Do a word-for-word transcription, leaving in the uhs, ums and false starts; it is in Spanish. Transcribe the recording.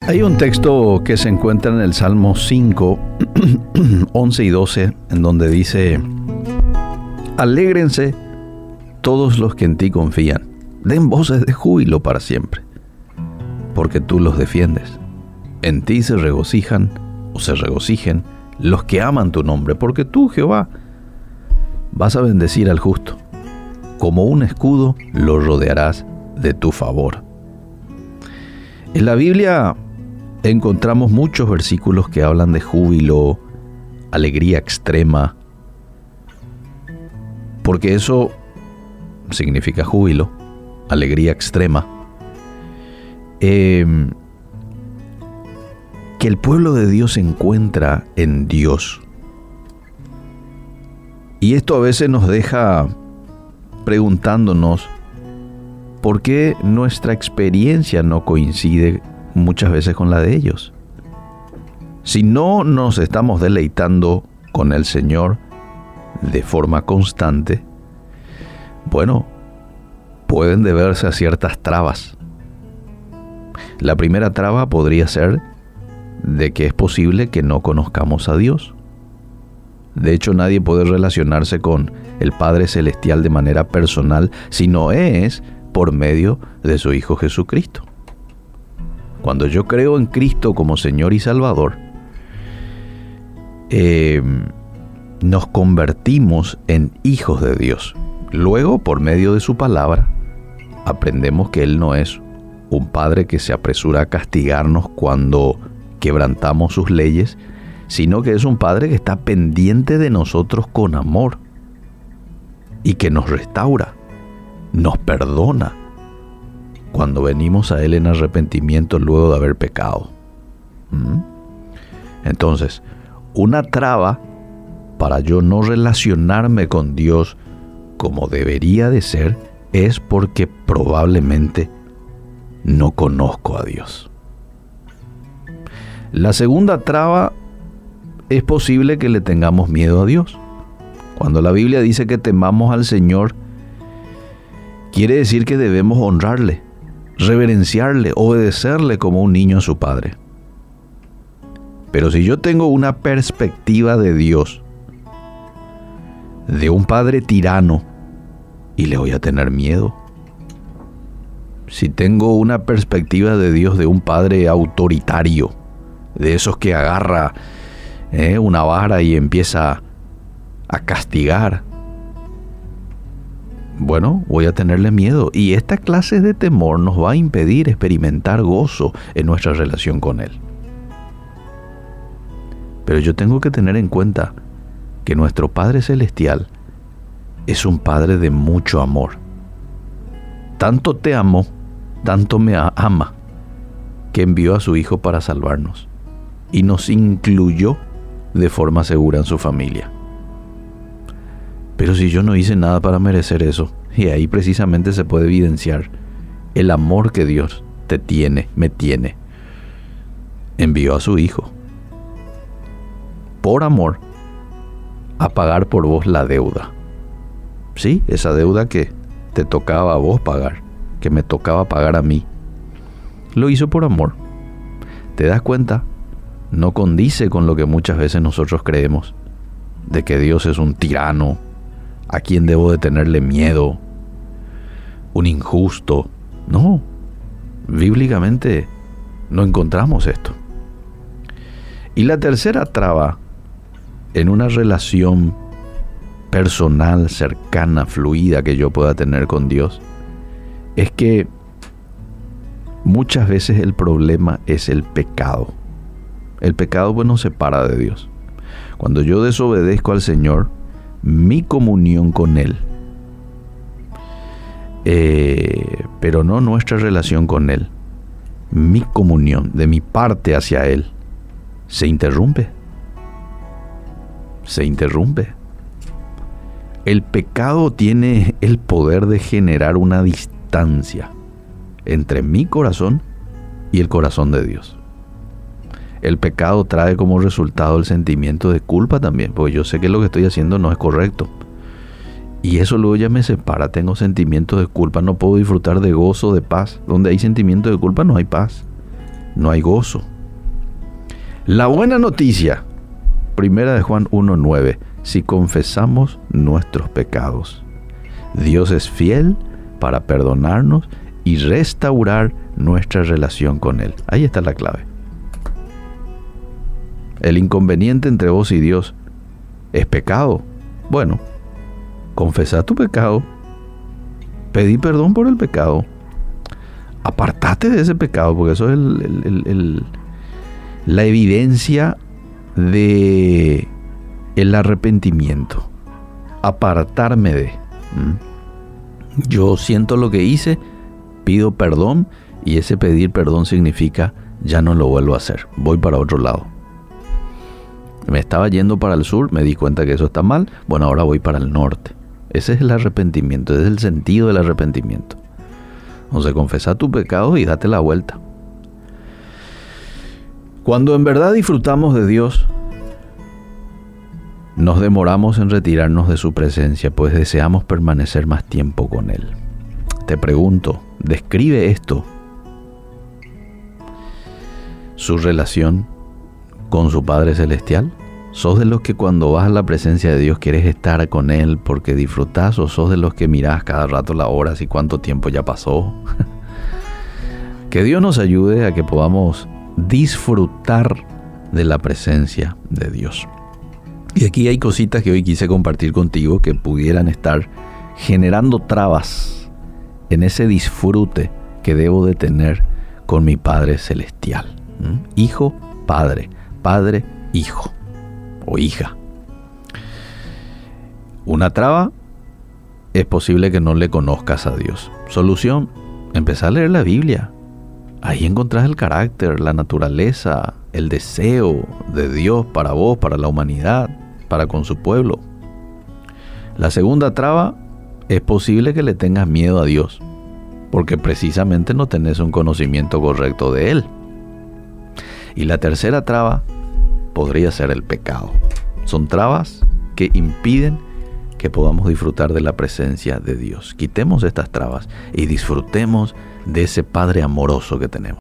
Hay un texto que se encuentra en el Salmo cinco, once y doce, en donde dice: alégrense todos los que en ti confían, den voces de júbilo para siempre, porque tú los defiendes. En ti se regocijan o se regocijen los que aman tu nombre, porque tú, Jehová, vas a bendecir al justo. Como un escudo lo rodearás de tu favor. En la Biblia encontramos muchos versículos que hablan de júbilo, alegría extrema, porque eso significa júbilo, alegría extrema. Eh, que el pueblo de Dios se encuentra en Dios. Y esto a veces nos deja preguntándonos por qué nuestra experiencia no coincide muchas veces con la de ellos. Si no nos estamos deleitando con el Señor de forma constante, bueno, pueden deberse a ciertas trabas. La primera traba podría ser de que es posible que no conozcamos a Dios. De hecho, nadie puede relacionarse con el Padre Celestial de manera personal si no es por medio de su Hijo Jesucristo. Cuando yo creo en Cristo como Señor y Salvador, eh, nos convertimos en hijos de Dios. Luego, por medio de su palabra, aprendemos que Él no es un Padre que se apresura a castigarnos cuando quebrantamos sus leyes, sino que es un Padre que está pendiente de nosotros con amor y que nos restaura, nos perdona cuando venimos a Él en arrepentimiento luego de haber pecado. ¿Mm? Entonces, una traba para yo no relacionarme con Dios como debería de ser es porque probablemente no conozco a Dios. La segunda traba es posible que le tengamos miedo a Dios. Cuando la Biblia dice que temamos al Señor, quiere decir que debemos honrarle, reverenciarle, obedecerle como un niño a su padre. Pero si yo tengo una perspectiva de Dios, de un padre tirano, y le voy a tener miedo. Si tengo una perspectiva de Dios de un padre autoritario, de esos que agarra eh, una vara y empieza a castigar, bueno, voy a tenerle miedo. Y esta clase de temor nos va a impedir experimentar gozo en nuestra relación con Él. Pero yo tengo que tener en cuenta que nuestro Padre Celestial es un Padre de mucho amor. Tanto te amó, tanto me ama, que envió a su Hijo para salvarnos y nos incluyó de forma segura en su familia. Pero si yo no hice nada para merecer eso, y ahí precisamente se puede evidenciar el amor que Dios te tiene, me tiene. Envió a su Hijo por amor a pagar por vos la deuda. Sí, esa deuda que te tocaba a vos pagar, que me tocaba pagar a mí. Lo hizo por amor. ¿Te das cuenta? No condice con lo que muchas veces nosotros creemos, de que Dios es un tirano, a quien debo de tenerle miedo, un injusto. No, bíblicamente no encontramos esto. Y la tercera traba en una relación personal, cercana, fluida que yo pueda tener con Dios, es que muchas veces el problema es el pecado. El pecado pues nos separa de Dios. Cuando yo desobedezco al Señor, mi comunión con Él, eh, pero no nuestra relación con Él, mi comunión de mi parte hacia Él, se interrumpe. Se interrumpe. El pecado tiene el poder de generar una distancia entre mi corazón y el corazón de Dios. El pecado trae como resultado el sentimiento de culpa también, porque yo sé que lo que estoy haciendo no es correcto. Y eso luego ya me separa, tengo sentimientos de culpa, no puedo disfrutar de gozo, de paz. Donde hay sentimiento de culpa no hay paz. no hay gozo. La buena noticia, primera de Juan uno nueve, si confesamos nuestros pecados, Dios es fiel para perdonarnos y restaurar nuestra relación con Él. Ahí está la clave. El inconveniente entre vos y Dios es pecado. Bueno, confesá tu pecado, pedí perdón por el pecado, apartate de ese pecado, porque eso es el, el, el, el, la evidencia de el arrepentimiento. Apartarme de. ¿Mm? Yo siento lo que hice, pido perdón, y ese pedir perdón significa ya no lo vuelvo a hacer, voy para otro lado. Me estaba yendo para el sur, me di cuenta que eso está mal, bueno, ahora voy para el norte. Ese es el arrepentimiento, ese es el sentido del arrepentimiento. Entonces, confesá tu pecado y date la vuelta. Cuando en verdad disfrutamos de Dios, nos demoramos en retirarnos de su presencia, pues deseamos permanecer más tiempo con Él. Te pregunto, describe esto, su relación con su Padre Celestial. ¿Sos de los que cuando vas a la presencia de Dios quieres estar con Él porque disfrutás, o sos de los que mirás cada rato las horas y cuánto tiempo ya pasó? Que Dios nos ayude a que podamos disfrutar de la presencia de Dios. Y aquí hay cositas que hoy quise compartir contigo que pudieran estar generando trabas en ese disfrute que debo de tener con mi Padre Celestial. ¿Mm? Hijo, Padre, Padre, Hijo o hija. Una traba, es posible que no le conozcas a Dios. Solución, empezá a leer la Biblia. Ahí encontrás el carácter, la naturaleza, el deseo de Dios para vos, para la humanidad, para con su pueblo. La segunda traba, es posible que le tengas miedo a Dios, porque precisamente no tenés un conocimiento correcto de Él. Y la tercera traba podría ser el pecado. Son trabas que impiden que podamos disfrutar de la presencia de Dios. Quitemos estas trabas y disfrutemos de ese Padre amoroso que tenemos.